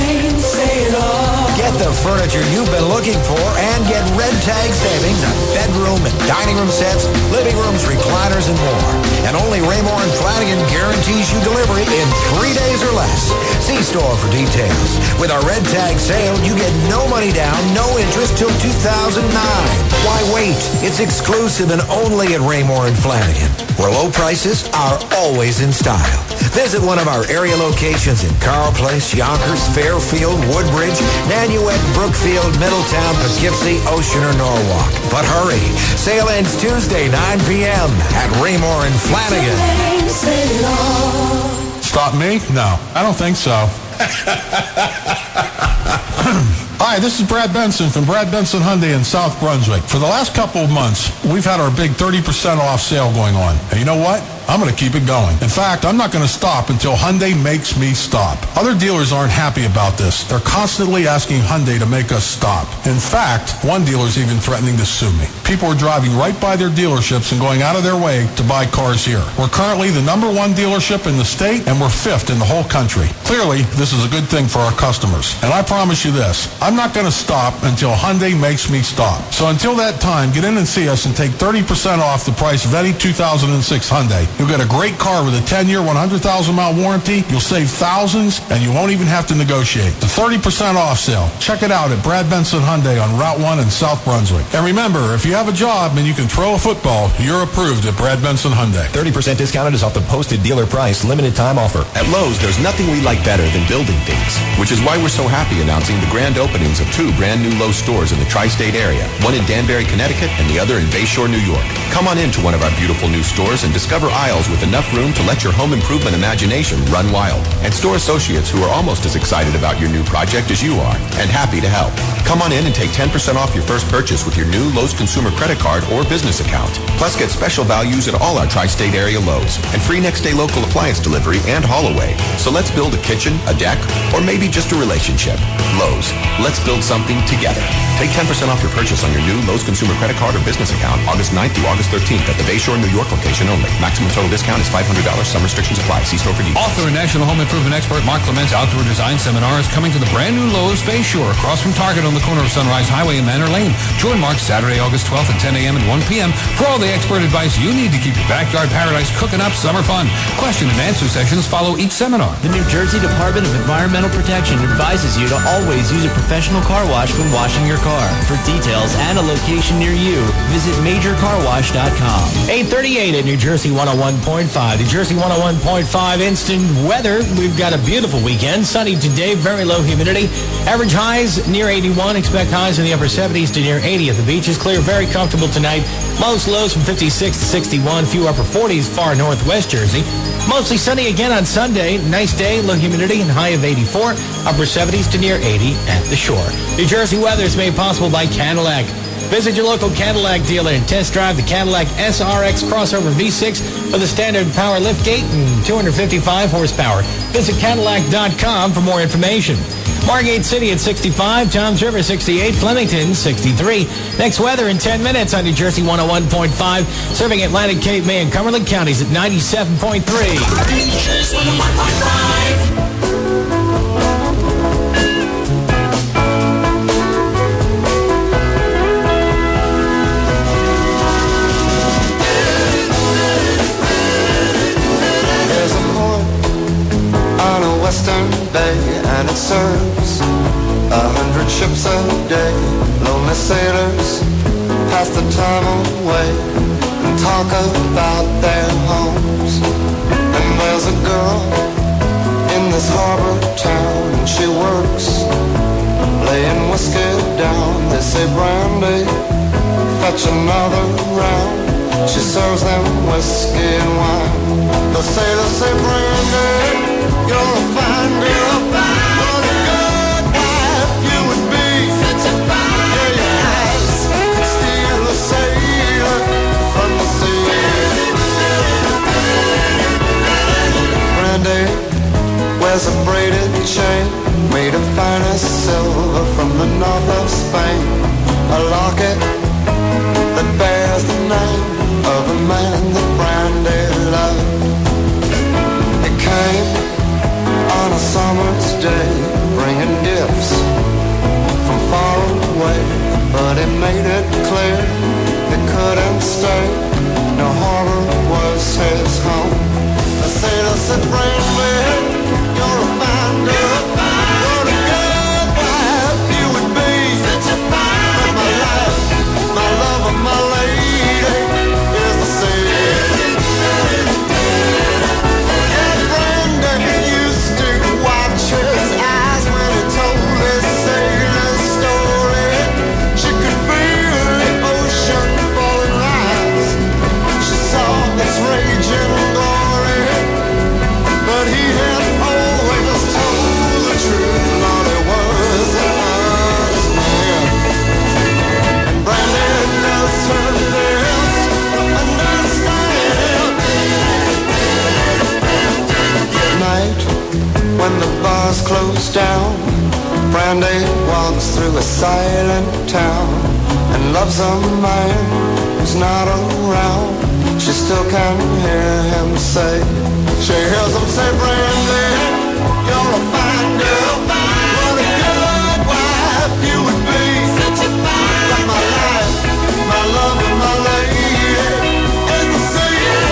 Get the furniture you've been looking for and get red tag savings on bedroom and dining room sets, living rooms, recliners, and more. And only Raymore and Flanagan guarantees you delivery in three days or less. See store for details. With our red tag sale, you get no money down, no interest till two thousand nine. Why wait? It's exclusive and only at Raymore and Flanagan, where low prices are always in style. Visit one of our area locations in Carl Place, Yonkers, Fairfield, Woodbridge, Nanuet, Brookfield, Middletown, Poughkeepsie, Ocean, or Norwalk. But hurry, sale ends Tuesday, nine p.m. at Raymore and Flanagan. Stop me? No, I don't think so. Hi, this is Brad Benson from Brad Benson Hyundai in South Brunswick. For the last couple of months, we've had our big thirty percent off sale going on. And you know what? I'm going to keep it going. In fact, I'm not going to stop until Hyundai makes me stop. Other dealers aren't happy about this. They're constantly asking Hyundai to make us stop. In fact, one dealer's even threatening to sue me. People are driving right by their dealerships and going out of their way to buy cars here. We're currently the number one dealership in the state, and we're fifth in the whole country. Clearly, this is a good thing for our customers. And I promise you this, I'm not going to stop until Hyundai makes me stop. So until that time, get in and see us and take thirty percent off the price of any two thousand six Hyundai. You'll get a great car with a ten-year, one hundred thousand mile warranty. You'll save thousands, and you won't even have to negotiate. The thirty percent off sale. Check it out at Brad Benson Hyundai on Route one in South Brunswick. And remember, if you have a job and you can throw a football, you're approved at Brad Benson Hyundai. thirty percent discounted is off the posted dealer price, limited time offer. At Lowe's, there's nothing we like better than building things, which is why we're so happy announcing the grand openings of two brand new Lowe's stores in the tri-state area, one in Danbury, Connecticut, and the other in Bayshore, New York. Come on into one of our beautiful new stores and discover aisles with enough room to let your home improvement imagination run wild. And store associates who are almost as excited about your new project as you are, and happy to help. Come on in and take ten percent off your first purchase with your new Lowe's Consumer Credit Card or business account. Plus, get special values at all our tri-state area Lowe's, and free next-day local appliance delivery and haul away. So let's build a kitchen, a deck, or maybe just a relationship. Lowe's, let's build something together. Take ten percent off your purchase on your new Lowe's Consumer Credit Card or business account August ninth through August thirteenth at the Bayshore, New York location only. Maximum Total discount is five hundred dollars. Some restrictions apply. See store for details. Author and national home improvement expert Mark Clement's outdoor design seminar is coming to the brand new Lowe's Bay Shore across from Target on the corner of Sunrise Highway and Manor Lane. Join Mark Saturday, August twelfth at ten a.m. and one p.m. for all the expert advice you need to keep your backyard paradise cooking up summer fun. Question and answer sessions follow each seminar. The New Jersey Department of Environmental Protection advises you to always use a professional car wash when washing your car. For details and a location near you, visit major car wash dot com. eight thirty-eight at New Jersey one oh one point five. New Jersey one oh one point five instant weather. We've got a beautiful weekend. Sunny today, very low humidity. Average highs near eighty-one. Expect highs in the upper seventies to near eighty at the beaches. Clear, very comfortable tonight. Most lows from fifty-six to sixty-one. Few upper forties far northwest Jersey. Mostly sunny again on Sunday. Nice day, low humidity, and high of eighty-four. Upper seventies to near eighty at the shore. New Jersey weather is made possible by Cadillac. Visit your local Cadillac dealer and test drive the Cadillac S R X Crossover V six with a standard power liftgate and two hundred fifty-five horsepower. Visit Cadillac dot com for more information. Margate City at sixty-five, Toms River sixty-eight, Flemington sixty-three. Next weather in ten minutes on New Jersey one oh one point five, serving Atlantic, Cape May, and Cumberland counties at ninety-seven point three. New Jersey one oh one point five. Western Bay, and it serves a hundred ships a day. Lonely sailors pass the time away and talk about their homes. And there's a girl in this harbor town, and she works laying whiskey down. They say, Brandy, fetch another round. She serves them whiskey and wine. The sailors say, Brandy, you're a fine girl, what a good wife you would be. Such a fine yeah, your eyes could steal a sailor from the sea. Brandy wears a braided chain made of finest silver from the north of Spain. A locket that bears the name of a man that Brandy loved. It came on a summer's day, bringing gifts from far away, but it made it clear he couldn't stay. No harbor was his home. The sailor said, Brandy, you're a fine girl, what a good wife you would be. Such a fine but my life, my love, and my lady is the sea. His eyes when he told his sailor story. She could feel the ocean falling rise. She saw its raging glory. But he had always told the truth. Lord, he was an honest man. And Brandy does her best to understand. Night, when the bars close down, Brandy walks through a silent town and loves a man who's not around. She still can hear him say, she hears him say, Brandy, you're a fine girl, what a good wife you would be. Such a fine like my life, my love, and my lady is the sea.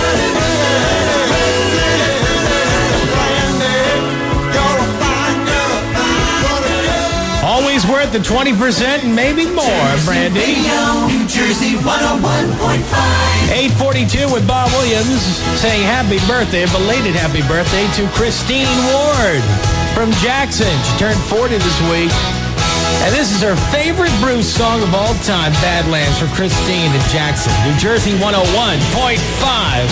Always worth the twenty percent and maybe more, Brandy. New Jersey one oh one point five. eight forty-two with Bob Williams saying happy birthday, a belated happy birthday to Christine Ward from Jackson. She turned forty this week. And this is her favorite Bruce song of all time, Badlands, for Christine in Jackson. New Jersey one oh one point five.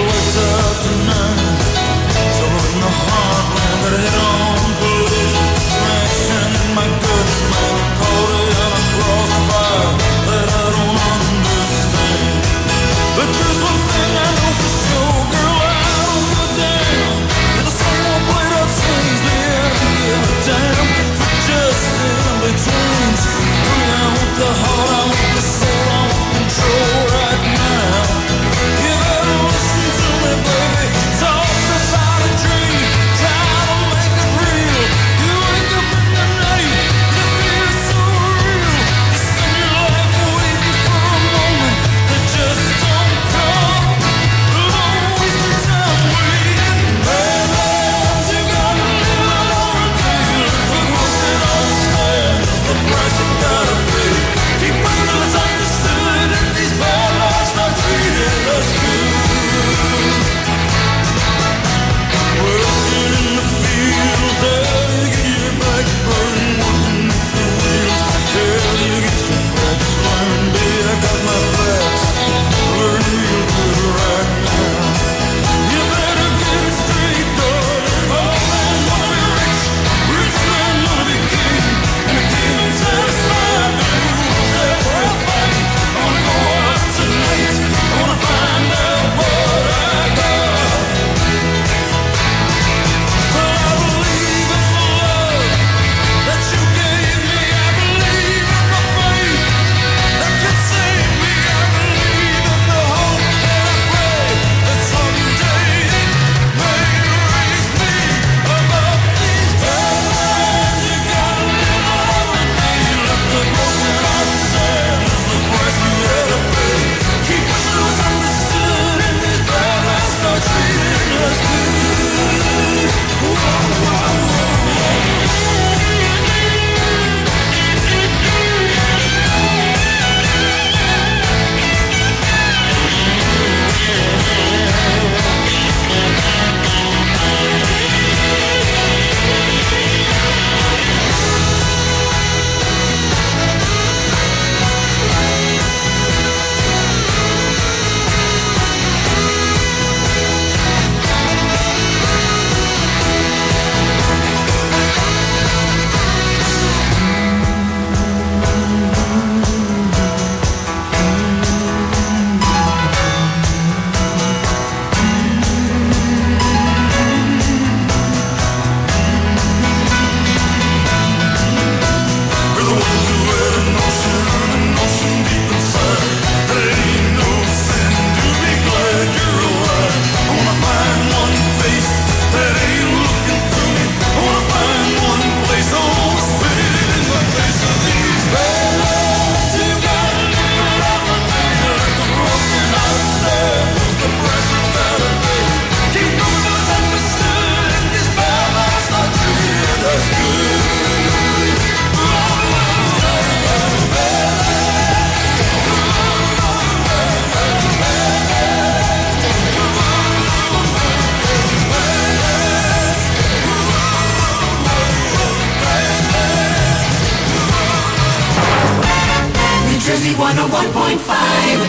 My guts, man, caught it in a crossfire that I don't understand. But there's one thing I know for sure, girl, I don't give a damn. And the song won't play that sings the end of the damn. For just in betweens, I want the heart, I want the soul, I want control right now. You better listen to me, Jersey one oh one point five.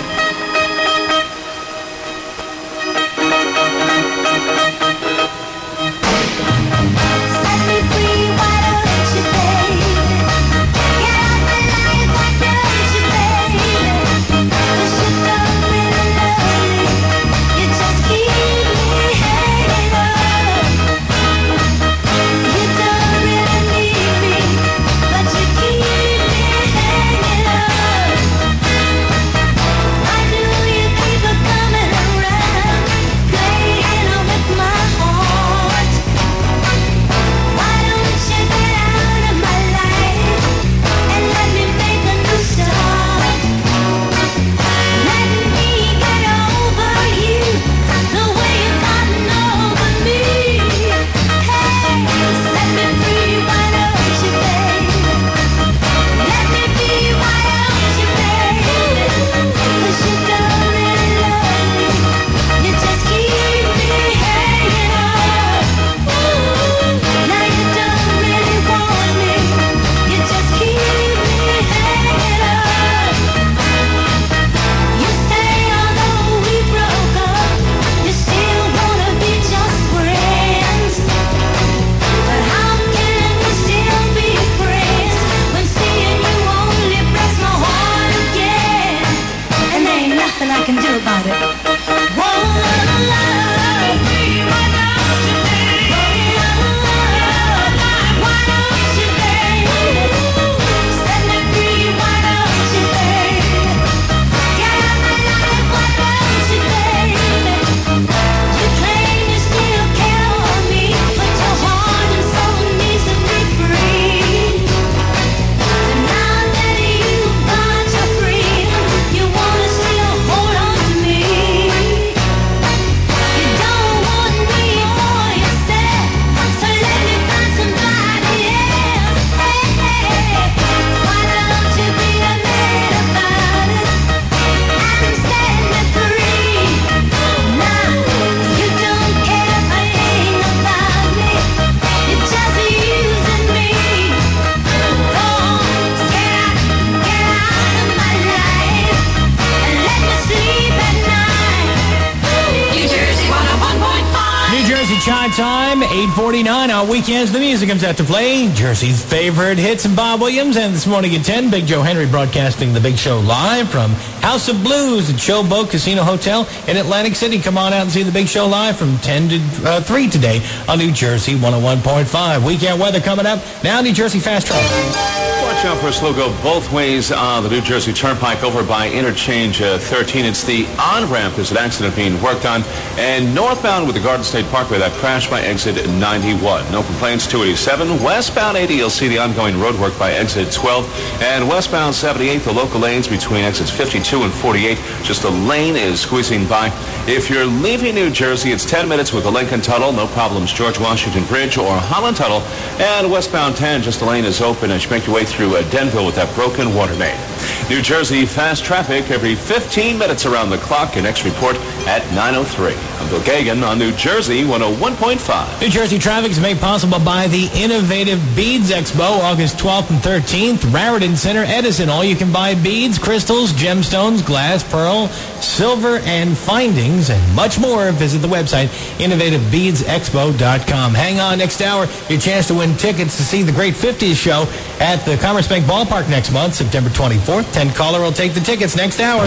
eight forty-nine on weekends. The music comes out to play Jersey's favorite hits and Bob Williams. And this morning at ten, Big Joe Henry broadcasting the Big Show live from House of Blues at Showboat Casino Hotel in Atlantic City. Come on out and see the Big Show live from ten to three today on New Jersey one oh one point five. Weekend weather coming up. Now New Jersey Fast Traffic. Watch out for a slow go both ways on the New Jersey Turnpike over by Interchange uh, thirteen. It's the on-ramp. There's an accident being worked on. And northbound with the Garden State Parkway, that crash by exit ninety-one. No complaints, two eighty-seven. Westbound eighty, you'll see the ongoing road work by exit twelve. And westbound seventy-eight, the local lanes between exits fifty-two and forty-eight. Just a lane is squeezing by. If you're leaving New Jersey, it's ten minutes with the Lincoln Tunnel. No problems, George Washington Bridge or Holland Tunnel. And westbound ten, just a lane is open as you make your way through uh, Denville with that broken water main. New Jersey fast traffic every fifteen minutes around the clock. Your next report at nine oh three. I'm Bill Gagan on New Jersey one oh one point five. New Jersey traffic is made possible by the Innovative Beads Expo, August twelfth and thirteenth. Raritan Center, Edison. All you can buy beads, crystals, gemstones, glass, pearl, silver, and findings, and much more. Visit the website, innovative beads expo dot com. Hang on, next hour, your chance to win tickets to see the Great fifties show at the Commerce Bank Ballpark next month, September twenty-fourth. ten caller will take the tickets next hour.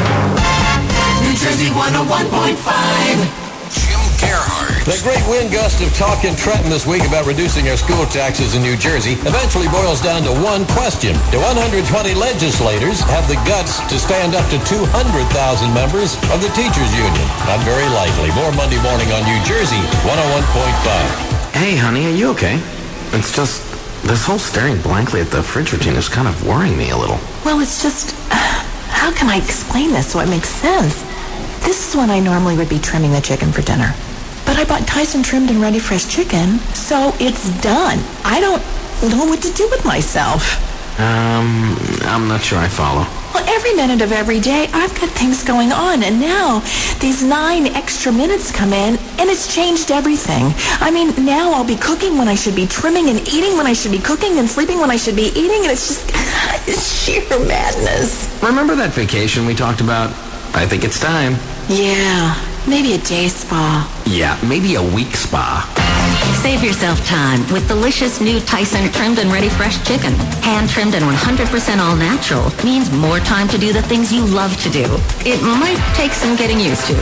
New Jersey one oh one point five. Jim Gerhardt. The great wind gust of talk in Trenton this week about reducing our school taxes in New Jersey eventually boils down to one question. Do one hundred twenty legislators have the guts to stand up to two hundred thousand members of the teachers union? Not very likely. More Monday morning on New Jersey one oh one point five. Hey, honey, are you okay? It's just, this whole staring blankly at the fridge routine is kind of worrying me a little. Well, it's just, uh, how can I explain this so it makes sense? This is when I normally would be trimming the chicken for dinner. But I bought Tyson trimmed and ready fresh chicken, so it's done. I don't know what to do with myself. Um, I'm not sure I follow. Well, every minute of every day, I've got things going on, and now these nine extra minutes come in, and it's changed everything. I mean, now I'll be cooking when I should be trimming, and eating when I should be cooking, and sleeping when I should be eating, and it's just, Sheer madness. Remember that vacation we talked about? I think it's time. Yeah, maybe a day spa. Yeah, maybe a week spa. Save yourself time with delicious new Tyson trimmed and ready fresh chicken. Hand trimmed and one hundred percent all natural means more time to do the things you love to do. It might take some getting used to.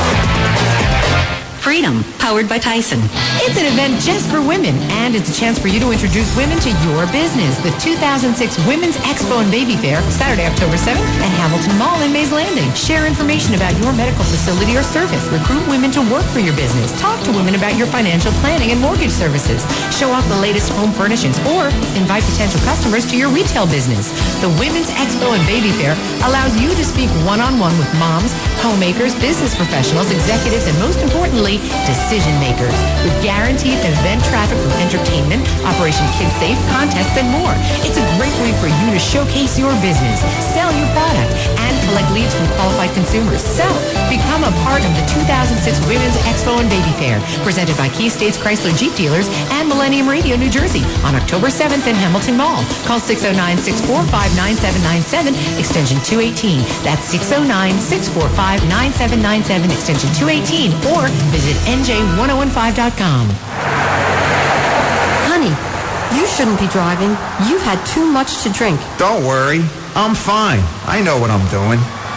Freedom, powered by Tyson. It's an event just for women, and it's a chance for you to introduce women to your business. The two thousand six Women's Expo and Baby Fair, Saturday, October seventh, at Hamilton Mall in Mays Landing. Share information about your medical facility or service. Recruit women to work for your business. Talk to women about your financial planning and mortgage services. Show off the latest home furnishings, or invite potential customers to your retail business. The Women's Expo and Baby Fair allows you to speak one-on-one with moms, homemakers, business professionals, executives, and most importantly, decision makers, with guaranteed event traffic for entertainment, Operation Kids Safe, contests, and more. It's a great way for you to showcase your business, sell your product, and collect leads from qualified consumers. So, become a part of the two thousand six Women's Expo and Baby Fair, presented by Key States Chrysler Jeep Dealers and Millennium Radio, New Jersey, on October seventh in Hamilton Mall. Call six oh nine, six four five, nine seven nine seven, extension two eighteen. That's six oh nine, six four five, nine seven nine seven, extension two eighteen, or visit N J ten fifteen dot com. Honey, you shouldn't be driving. You've had too much to drink. Don't worry. I'm fine. I know what I'm doing.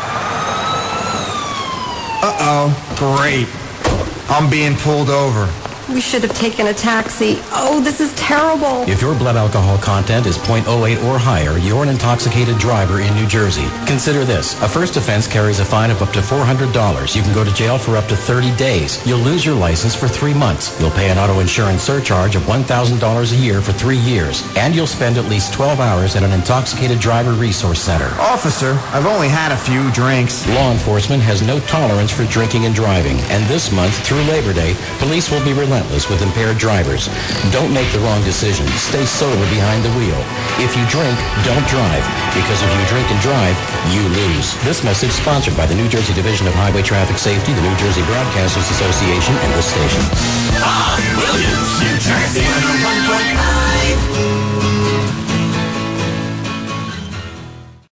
Uh-oh. Great. I'm being pulled over. We should have taken a taxi. Oh, this is terrible. If your blood alcohol content is zero point oh eight or higher, you're an intoxicated driver in New Jersey. Consider this. A first offense carries a fine of up to four hundred dollars. You can go to jail for up to thirty days. You'll lose your license for three months. You'll pay an auto insurance surcharge of one thousand dollars a year for three years. And you'll spend at least twelve hours at an intoxicated driver resource center. Officer, I've only had a few drinks. Law enforcement has no tolerance for drinking and driving. And this month, through Labor Day, police will be relentless with impaired drivers. Don't make the wrong decision. Stay sober behind the wheel. If you drink, don't drive. Because if you drink and drive, you lose. This message sponsored by the New Jersey Division of Highway Traffic Safety, the New Jersey Broadcasters Association, and this station.